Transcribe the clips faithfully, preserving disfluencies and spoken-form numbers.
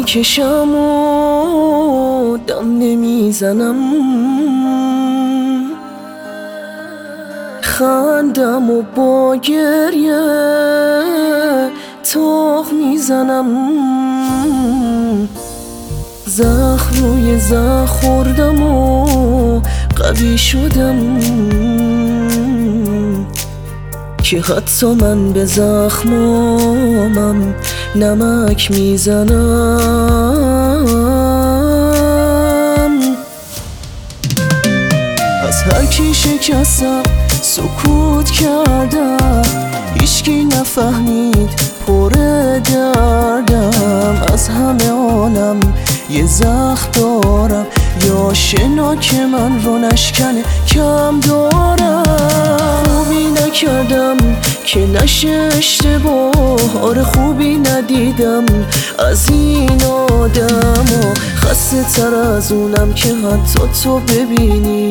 میکشم و دم نمیزنم، خندم و با گریه تاق میزنم، زخم روی زخم خوردم و قوی شدم که حتی من به زخمامم نمک میزنم. از هر کی شکستم سکوت کردم، هیچکی نفهمید پر دردم. از همه عالم یه زخم دارم، یا شنا که من رو نشکنه کم دارم. خوبی نکردم که نشه اشتباه، آره خوبی ندیدم از این آدم و خسته تر از اونم که حتی تو ببینی.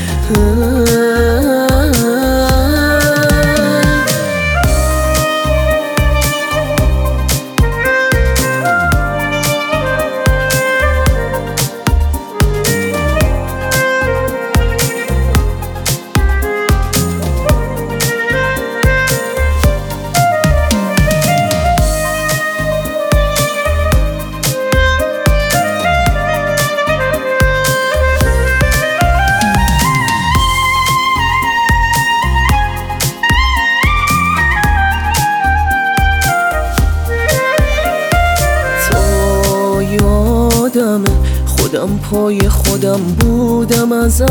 خودم پای خودم بودم از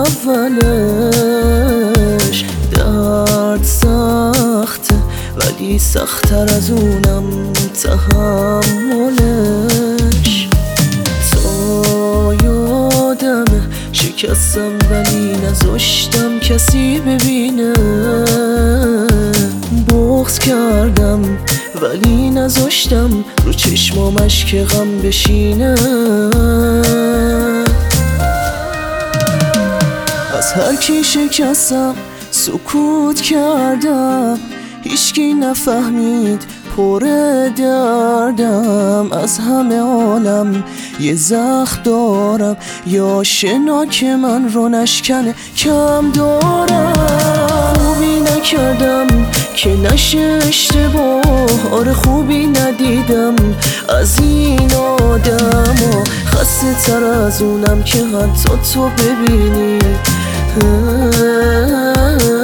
اولش، درد سخته ولی سخت‌تر از اونم تحملش. تا یادمه شکستم ولی نذاشتم کسی ببینه، بغض کردم ولی نذاشتم رو چشمامش که غم بشینه. از هر کی شکستم سکوت کردم، هیچکی نفهمید پر دردم. از همه عالم یه زخم دارم، یا شنا که من رو نشکنه کم دارم. خوبی نکردم که نشه اشتباه، آره خوبی ندیدم از این آدم و خسته تر از اونم که حتی تو ببینی.